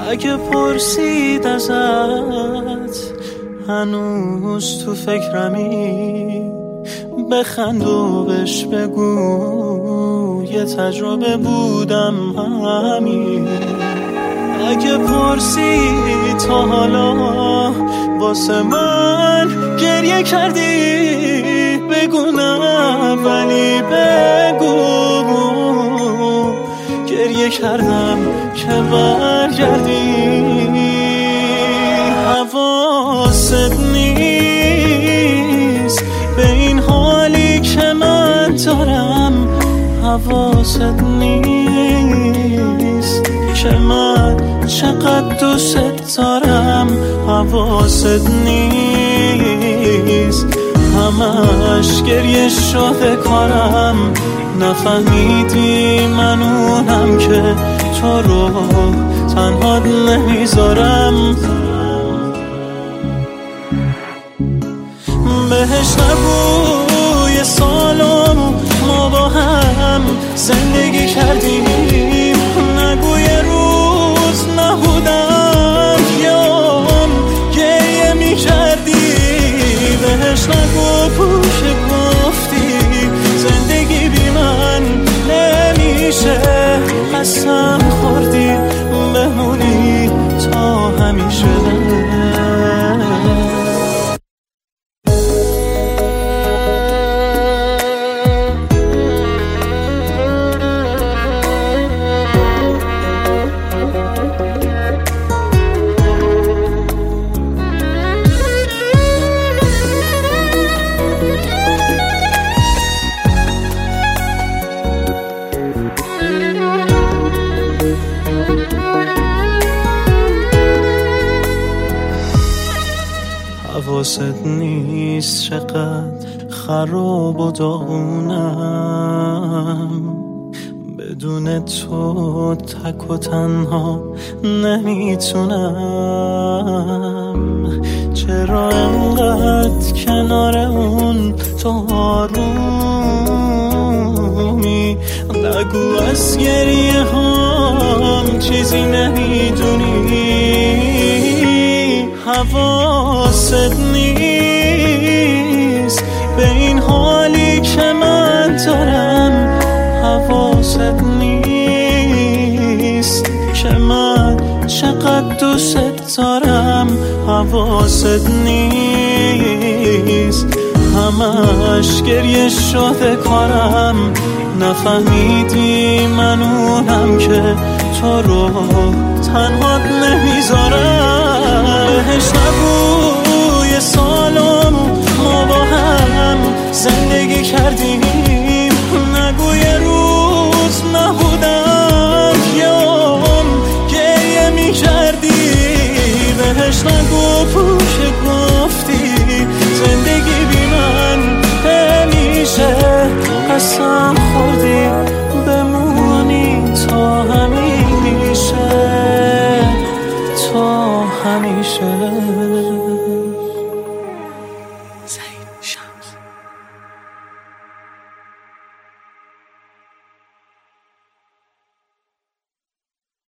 اگه پرسید ازت هنوز تو فکرمی، بخند و بهش بگو یه تجربه بودم همین. اگه پرسید تا حالا واسه من گریه کردی، بگو نه ولی بگو گریه کردم که برگردی. حواست نیست به این حالی که من دارم، حواست نیست که من چقدر دوست دارم، حواست نیست همش گریه شده کارم. نفهمیدی من اونم که تو رو تنها نمیذارم. بهش نگو یه سالم ما با هم زندگی کردیم، نگو یه روز نبودم یام گریه میکردی. بهش نگو که گفتی زندگی بی من نمیشه، قسم خوردی بمونی تا همیشه. حواست نیست چقدر خراب و داغونم، بدون تو تک و تنها نمیتونم. چرا انقدر کنار اون تو آرومی، نگو از گریه هم چیزی نمیدونی. حواست نیست به این حالی که من دارم، حواست نیست که من چقدر دوست دارم، حواست نیست همش گریه شده کارم. نفهمیدی من اونم که تو رو تنها نمیذارم. بهش نگو یه سالم ما با هم زندگی کردیم، نگو یه روز نبودم یام گریه میکردی. بهش نگو که گفتی زندگی بی من نمیشه، قسم خوردی بمونی تا همیشه، تا همیشه.